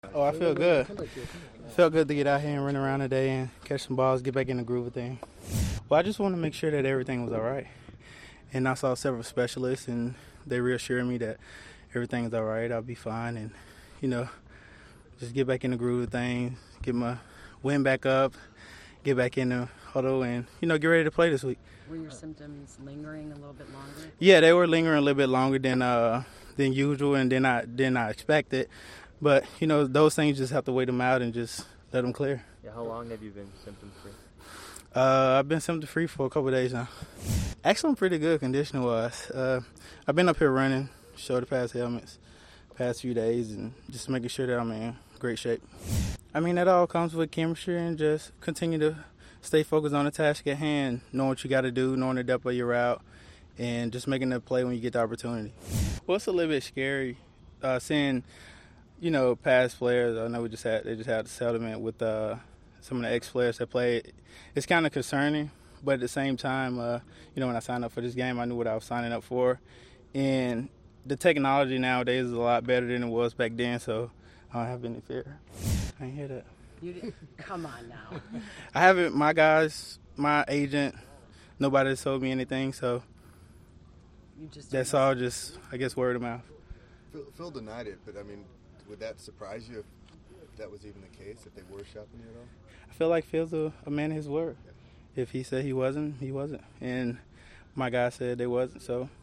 Oh, I feel good. Felt good to get out here and run around today and catch some balls, get back in the groove of things. Well, I just want to make sure that everything was all right. And I saw several specialists, and they reassured me that everything is all right. I'll be fine, and just get back in the groove of things, get my wind back up, get back in the huddle, and get ready to play this week. Were your symptoms lingering a little bit longer? Yeah, they were lingering a little bit longer than usual, and than I expected. But those things, just have to wait them out and just let them clear. Yeah, how long have you been symptom free? I've been symptom free for a couple of days now. Actually, I'm pretty good conditioning wise. I've been up here running, shoulder pads, helmets, past few days, and just making sure that I'm in great shape. I mean, that all comes with chemistry and just continue to stay focused on the task at hand, knowing what you got to do, knowing the depth of your route, and just making the play when you get the opportunity. Well, it's a little bit scary seeing, past players. I know they just had a settlement with some of the ex-players that played. It's kind of concerning, but at the same time, when I signed up for this game, I knew what I was signing up for. And the technology nowadays is a lot better than it was back then, so I don't have any fear. I ain't hear that. You didn't? Come on now. I haven't. My guys, my agent, nobody has told me anything, so that's all just, I guess, word of mouth. Phil denied it, but, I mean, would that surprise you if that was even the case, if they were shopping you at all? I feel like Phil's a man of his word. If he said he wasn't, he wasn't. And my guy said they wasn't, so